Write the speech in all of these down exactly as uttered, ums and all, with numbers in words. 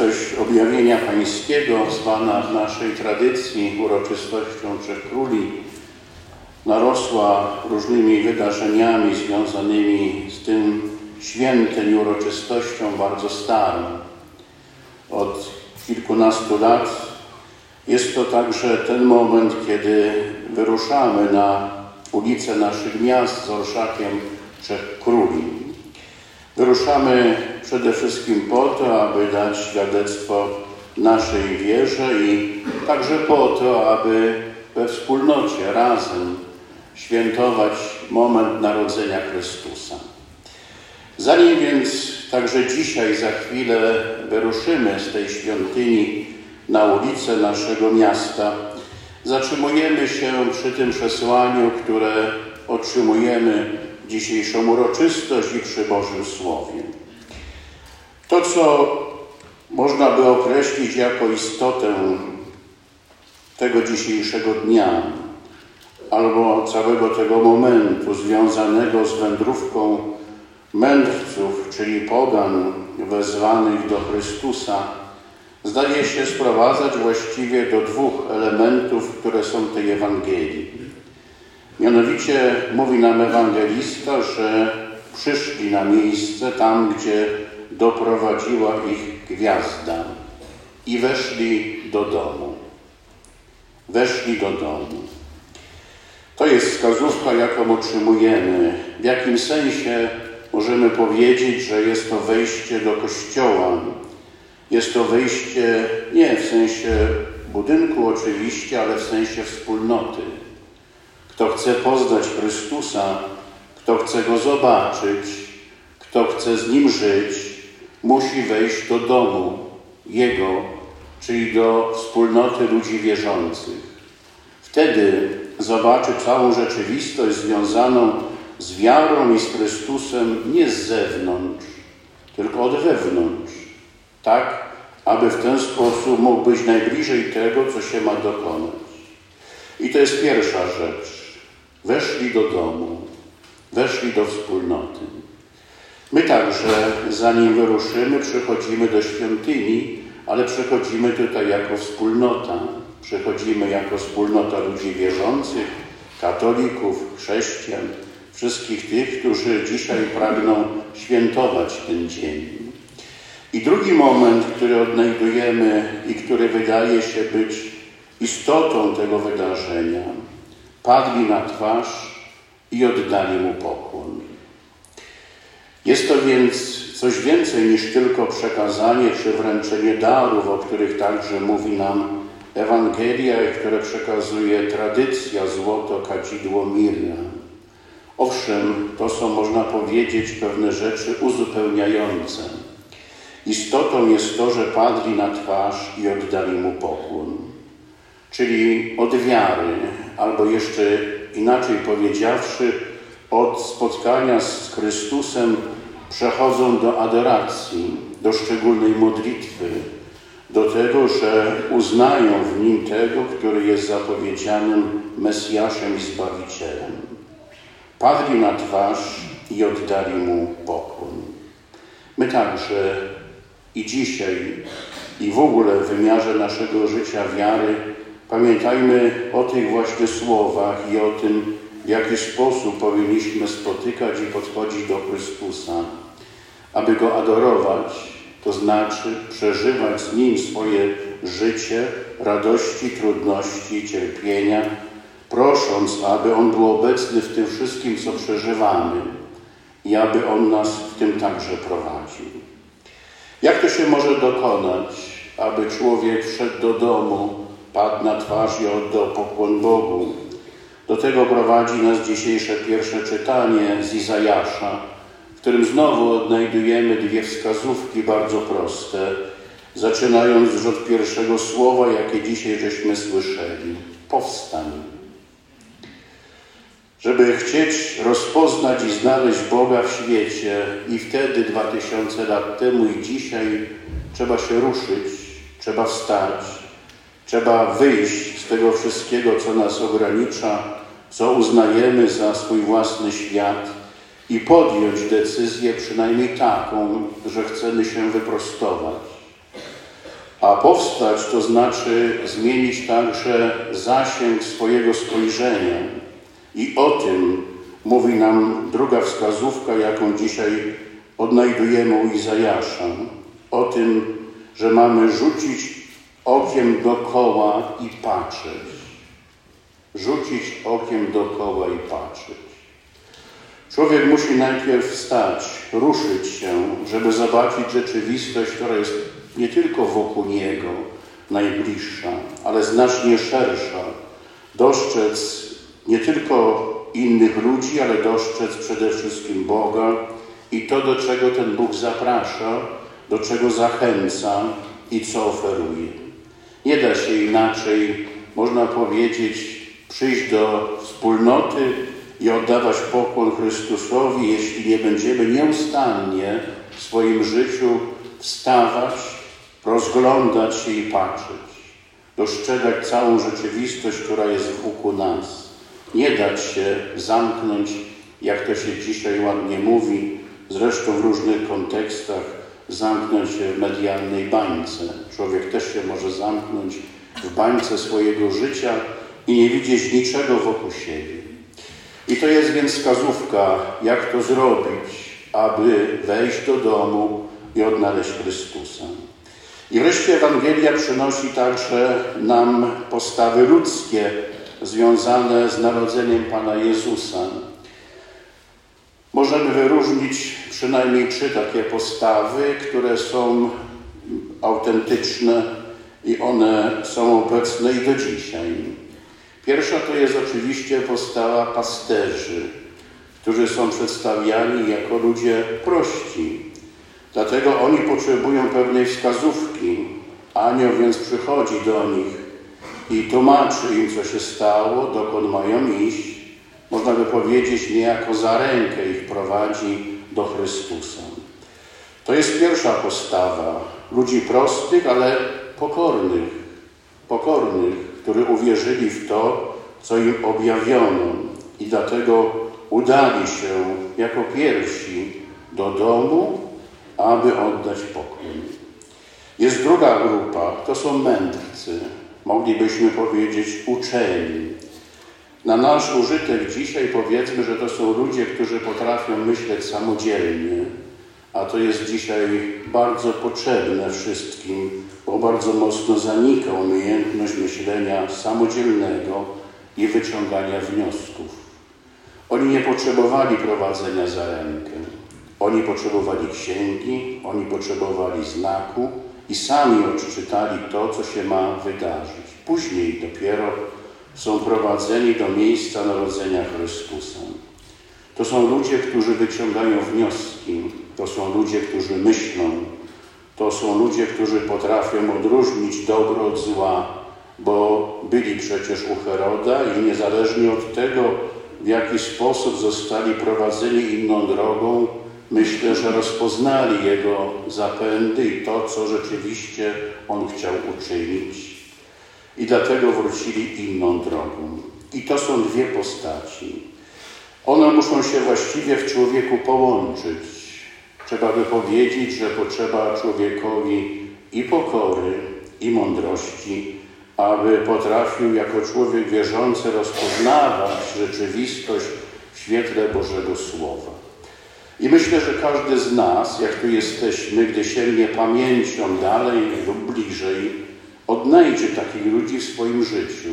Uroczystość Objawienia Pańskiego, zwana w naszej tradycji uroczystością Trzech Króli, narosła różnymi wydarzeniami związanymi z tym świętem i uroczystością bardzo starą. Od kilkunastu lat jest to także ten moment, kiedy wyruszamy na ulice naszych miast z orszakiem Trzech Króli. Wyruszamy przede wszystkim po to, aby dać świadectwo naszej wierze i także po to, aby we wspólnocie razem świętować moment narodzenia Chrystusa. Zanim więc także dzisiaj za chwilę wyruszymy z tej świątyni na ulicę naszego miasta, zatrzymujemy się przy tym przesłaniu, które otrzymujemy w dzisiejszą uroczystość i przy Bożym Słowie. To, co można by określić jako istotę tego dzisiejszego dnia, albo całego tego momentu związanego z wędrówką mędrców, czyli pogan wezwanych do Chrystusa, zdaje się sprowadzać właściwie do dwóch elementów, które są w tej Ewangelii. Mianowicie mówi nam ewangelista, że przyszli na miejsce tam, gdzie doprowadziła ich gwiazda i weszli do domu. Weszli do domu. To jest wskazówka, jaką otrzymujemy. W jakim sensie możemy powiedzieć, że jest to wejście do kościoła. Jest to wejście nie w sensie budynku oczywiście, ale w sensie wspólnoty. Kto chce poznać Chrystusa, kto chce Go zobaczyć, kto chce z Nim żyć, musi wejść do domu Jego, czyli do wspólnoty ludzi wierzących. Wtedy zobaczy całą rzeczywistość związaną z wiarą i z Chrystusem nie z zewnątrz, tylko od wewnątrz. Tak, aby w ten sposób mógł być najbliżej tego, co się ma dokonać. I to jest pierwsza rzecz. Weszli do domu, weszli do wspólnoty. My także, zanim wyruszymy, przychodzimy do świątyni, ale przychodzimy tutaj jako wspólnota. Przychodzimy jako wspólnota ludzi wierzących, katolików, chrześcijan, wszystkich tych, którzy dzisiaj pragną świętować ten dzień. I drugi moment, który odnajdujemy i który wydaje się być istotą tego wydarzenia. Padli na twarz i oddali Mu pokłon. Jest to więc coś więcej niż tylko przekazanie czy wręczenie darów, o których także mówi nam Ewangelia, które przekazuje tradycja, złoto, kadzidło, mirra. Owszem, to są, można powiedzieć, pewne rzeczy uzupełniające. Istotą jest to, że padli na twarz i oddali Mu pokłon. Czyli od wiary, albo jeszcze inaczej powiedziawszy, od spotkania z Chrystusem przechodzą do adoracji, do szczególnej modlitwy, do tego, że uznają w Nim tego, który jest zapowiedzianym Mesjaszem i Zbawicielem. Padli na twarz i oddali Mu pokłon. My także i dzisiaj, i w ogóle w wymiarze naszego życia wiary pamiętajmy o tych właśnie słowach i o tym, w jaki sposób powinniśmy spotykać i podchodzić do Chrystusa, aby Go adorować, to znaczy przeżywać z Nim swoje życie, radości, trudności, cierpienia, prosząc, aby On był obecny w tym wszystkim, co przeżywamy i aby On nas w tym także prowadził. Jak to się może dokonać, aby człowiek wszedł do domu, padł na twarz i oddał pokłon Bogu? Do tego prowadzi nas dzisiejsze pierwsze czytanie z Izajasza, w którym znowu odnajdujemy dwie wskazówki bardzo proste, zaczynając już od pierwszego słowa, jakie dzisiaj żeśmy słyszeli. Powstań. Żeby chcieć rozpoznać i znaleźć Boga w świecie i wtedy, dwa tysiące lat temu i dzisiaj, trzeba się ruszyć, trzeba wstać, trzeba wyjść z tego wszystkiego, co nas ogranicza, co uznajemy za swój własny świat i podjąć decyzję przynajmniej taką, że chcemy się wyprostować. A powstać to znaczy zmienić także zasięg swojego spojrzenia. I o tym mówi nam druga wskazówka, jaką dzisiaj odnajdujemy u Izajasza. O tym, że mamy rzucić okiem dookoła i patrzeć. Rzucić okiem dookoła i patrzeć. Człowiek musi najpierw wstać, ruszyć się, żeby zobaczyć rzeczywistość, która jest nie tylko wokół niego najbliższa, ale znacznie szersza. Dostrzec nie tylko innych ludzi, ale dostrzec przede wszystkim Boga i to, do czego ten Bóg zaprasza, do czego zachęca i co oferuje. Nie da się inaczej, można powiedzieć, przyjść do wspólnoty i oddawać pokłon Chrystusowi, jeśli nie będziemy nieustannie w swoim życiu wstawać, rozglądać się i patrzeć, dostrzegać całą rzeczywistość, która jest wokół nas. Nie dać się zamknąć, jak to się dzisiaj ładnie mówi, zresztą w różnych kontekstach, zamknąć się w medialnej bańce. Człowiek też się może zamknąć w bańce swojego życia i nie widzieć niczego wokół siebie. I to jest więc wskazówka, jak to zrobić, aby wejść do domu i odnaleźć Chrystusa. I wreszcie Ewangelia przynosi także nam postawy ludzkie związane z narodzeniem Pana Jezusa. Możemy wyróżnić przynajmniej trzy takie postawy, które są autentyczne i one są obecne i do dzisiaj. Pierwsza to jest oczywiście postawa pasterzy, którzy są przedstawiani jako ludzie prości. Dlatego oni potrzebują pewnej wskazówki. Anioł więc przychodzi do nich i tłumaczy im, co się stało, dokąd mają iść. Można by powiedzieć, niejako za rękę ich prowadzi do Chrystusa. To jest pierwsza postawa ludzi prostych, ale pokornych. Pokornych, którzy uwierzyli w to, co im objawiono i dlatego udali się jako pierwsi do domu, aby oddać pokłon. Jest druga grupa, to są mędrcy, moglibyśmy powiedzieć uczeni. Na nasz użytek dzisiaj powiedzmy, że to są ludzie, którzy potrafią myśleć samodzielnie, a to jest dzisiaj bardzo potrzebne wszystkim, bo bardzo mocno zanika umiejętność myślenia samodzielnego i wyciągania wniosków. Oni nie potrzebowali prowadzenia za rękę. Oni potrzebowali księgi, oni potrzebowali znaku i sami odczytali to, co się ma wydarzyć. Później dopiero są prowadzeni do miejsca narodzenia Chrystusa. To są ludzie, którzy wyciągają wnioski. To są ludzie, którzy myślą. To są ludzie, którzy potrafią odróżnić dobro od zła, bo byli przecież u Heroda i niezależnie od tego, w jaki sposób zostali prowadzeni inną drogą, myślę, że rozpoznali jego zapędy i to, co rzeczywiście on chciał uczynić. I dlatego wrócili inną drogą. I to są dwie postaci. One muszą się właściwie w człowieku połączyć. Trzeba by powiedzieć, że potrzeba człowiekowi i pokory, i mądrości, aby potrafił jako człowiek wierzący rozpoznawać rzeczywistość w świetle Bożego Słowa. I myślę, że każdy z nas, jak tu jesteśmy, gdy sięgnie pamięcią dalej lub bliżej, odnajdzie takich ludzi w swoim życiu.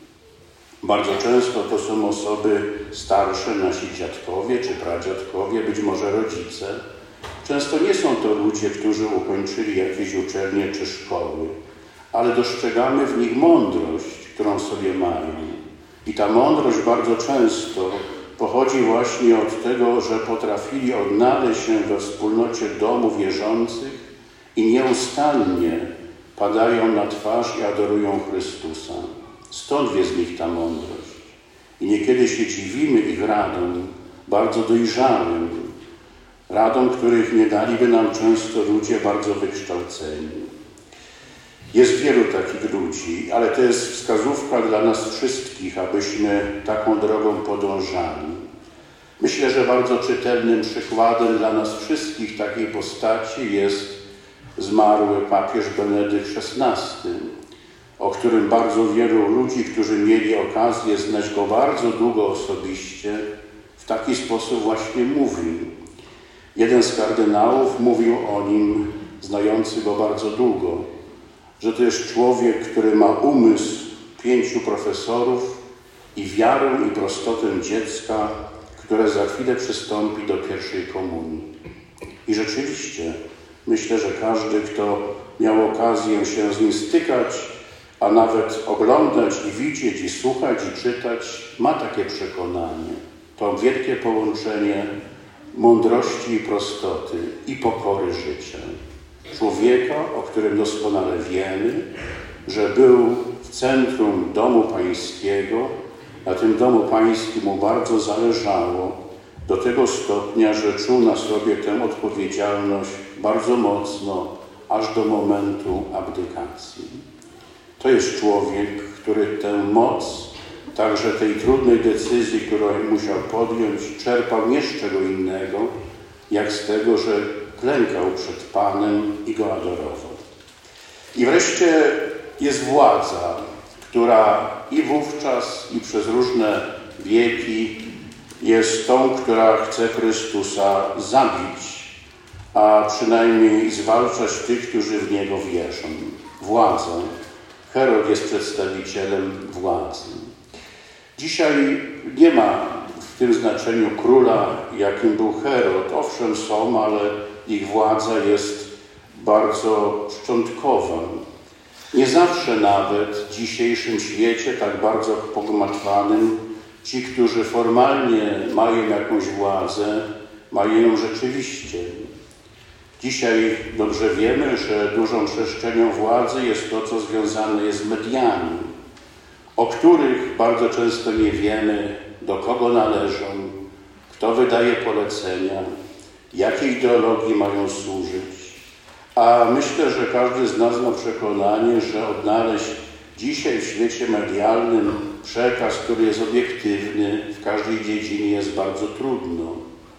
Bardzo często to są osoby starsze, nasi dziadkowie czy pradziadkowie, być może rodzice. Często nie są to ludzie, którzy ukończyli jakieś uczelnie czy szkoły, ale dostrzegamy w nich mądrość, którą sobie mają. I ta mądrość bardzo często pochodzi właśnie od tego, że potrafili odnaleźć się we wspólnocie domu wierzących i nieustannie padają na twarz i adorują Chrystusa. Stąd jest w nich ta mądrość. I niekiedy się dziwimy ich radom, bardzo dojrzałym, radom, których nie daliby nam często ludzie bardzo wykształceni. Jest wielu takich ludzi, ale to jest wskazówka dla nas wszystkich, abyśmy taką drogą podążali. Myślę, że bardzo czytelnym przykładem dla nas wszystkich takiej postaci jest zmarły papież Benedykt szesnasty, o którym bardzo wielu ludzi, którzy mieli okazję znać go bardzo długo osobiście, w taki sposób właśnie mówił. Jeden z kardynałów mówił o nim, znający go bardzo długo, że to jest człowiek, który ma umysł pięciu profesorów i wiarę i prostotę dziecka, które za chwilę przystąpi do pierwszej komunii. I rzeczywiście, myślę, że każdy, kto miał okazję się z nim stykać, a nawet oglądać i widzieć, i słuchać, i czytać, ma takie przekonanie. To wielkie połączenie mądrości i prostoty i pokory życia. Człowieka, o którym doskonale wiemy, że był w centrum domu pańskiego, na tym domu pańskim mu bardzo zależało do tego stopnia, że czuł na sobie tę odpowiedzialność bardzo mocno, aż do momentu abdykacji. To jest człowiek, który tę moc, także tej trudnej decyzji, którą musiał podjąć, czerpał nie z czego innego, jak z tego, że klękał przed Panem i Go adorował. I wreszcie jest władza, która i wówczas, i przez różne wieki jest tą, która chce Chrystusa zabić, a przynajmniej zwalczać tych, którzy w Niego wierzą. Władza. Herod jest przedstawicielem władzy. Dzisiaj nie ma w tym znaczeniu króla, jakim był Herod. Owszem, są, ale ich władza jest bardzo szczątkowa. Nie zawsze nawet w dzisiejszym świecie, tak bardzo pogmatwanym, ci, którzy formalnie mają jakąś władzę, mają ją rzeczywiście. Dzisiaj dobrze wiemy, że dużą przestrzenią władzy jest to, co związane jest z mediami, o których bardzo często nie wiemy, do kogo należą, kto wydaje polecenia, jakiej ideologii mają służyć. A myślę, że każdy z nas ma przekonanie, że odnaleźć dzisiaj w świecie medialnym przekaz, który jest obiektywny, w każdej dziedzinie jest bardzo trudno.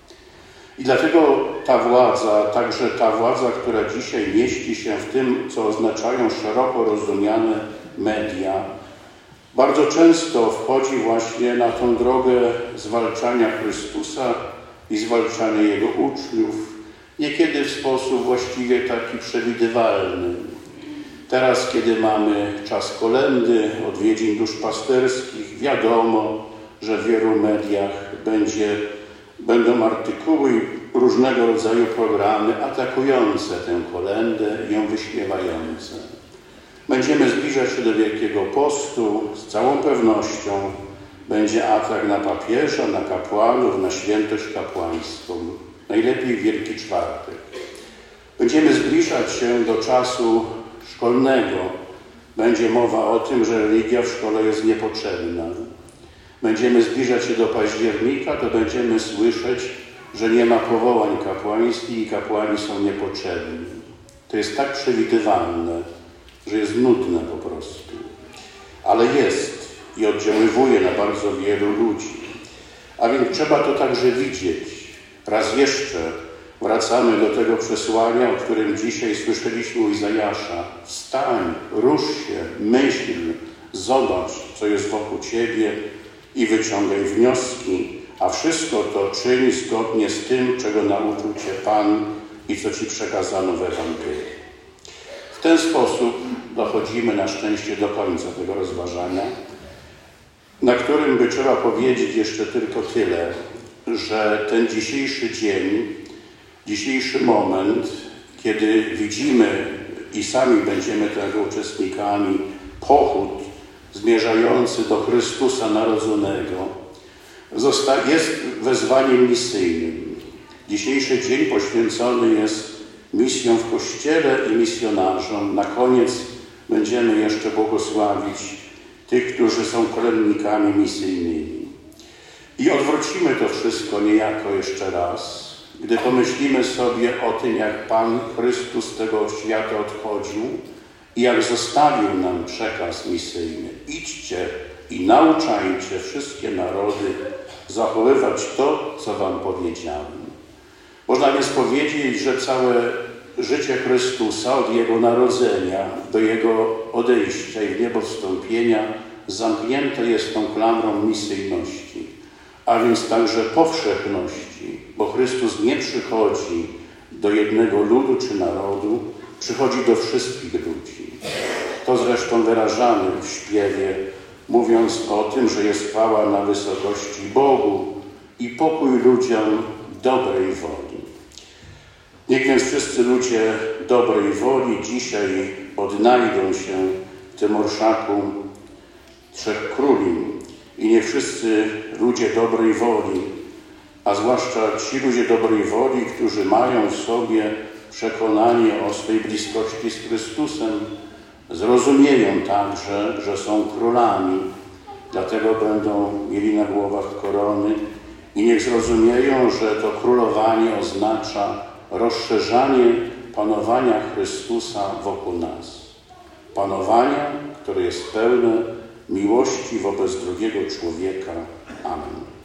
I dlatego ta władza, także ta władza, która dzisiaj mieści się w tym, co oznaczają szeroko rozumiane media, bardzo często wchodzi właśnie na tą drogę zwalczania Chrystusa i zwalczania Jego uczniów, niekiedy w sposób właściwie taki przewidywalny. Teraz, kiedy mamy czas kolędy, odwiedzin duszpasterskich, wiadomo, że w wielu mediach będzie, będą artykuły i różnego rodzaju programy atakujące tę kolędę i ją wyśmiewające. Będziemy zbliżać się do Wielkiego Postu, z całą pewnością będzie atak na papieża, na kapłanów, na świętość kapłańską. Najlepiej Wielki Czwartek. Będziemy zbliżać się do czasu szkolnego. Będzie mowa o tym, że religia w szkole jest niepotrzebna. Będziemy zbliżać się do października, to będziemy słyszeć, że nie ma powołań kapłańskich i kapłani są niepotrzebni. To jest tak przewidywalne, że jest nudne po prostu. Ale jest i oddziaływuje na bardzo wielu ludzi. A więc trzeba to także widzieć. Raz jeszcze wracamy do tego przesłania, o którym dzisiaj słyszeliśmy u Izajasza. Wstań, rusz się, myśl, zobacz, co jest wokół ciebie i wyciągaj wnioski, a wszystko to czyń zgodnie z tym, czego nauczył cię Pan i co ci przekazano w Ewangelii. W ten sposób dochodzimy na szczęście do końca tego rozważania, na którym by trzeba powiedzieć jeszcze tylko tyle, że ten dzisiejszy dzień, dzisiejszy moment, kiedy widzimy i sami będziemy tego uczestnikami, pochód zmierzający do Chrystusa Narodzonego, jest wezwaniem misyjnym. Dzisiejszy dzień poświęcony jest misją w Kościele i misjonarzom. Na koniec będziemy jeszcze błogosławić tych, którzy są kolędnikami misyjnymi. I odwrócimy to wszystko niejako jeszcze raz, gdy pomyślimy sobie o tym, jak Pan Chrystus z tego świata odchodził i jak zostawił nam przekaz misyjny. Idźcie i nauczajcie wszystkie narody zachowywać to, co wam powiedziałem. Można więc powiedzieć, że całe życie Chrystusa od Jego narodzenia do Jego odejścia i w niebo wstąpienia zamknięte jest tą klamrą misyjności, a więc także powszechności, bo Chrystus nie przychodzi do jednego ludu czy narodu, przychodzi do wszystkich ludzi. To zresztą wyrażamy w śpiewie, mówiąc o tym, że jest chwała na wysokości Bogu i pokój ludziom dobrej woli. Niech więc wszyscy ludzie dobrej woli dzisiaj odnajdą się w tym orszaku Trzech Króli i niech wszyscy ludzie dobrej woli, a zwłaszcza ci ludzie dobrej woli, którzy mają w sobie przekonanie o swej bliskości z Chrystusem, zrozumieją także, że są królami, dlatego będą mieli na głowach korony i niech zrozumieją, że to królowanie oznacza rozszerzanie panowania Chrystusa wokół nas. Panowania, które jest pełne miłości wobec drugiego człowieka. Amen.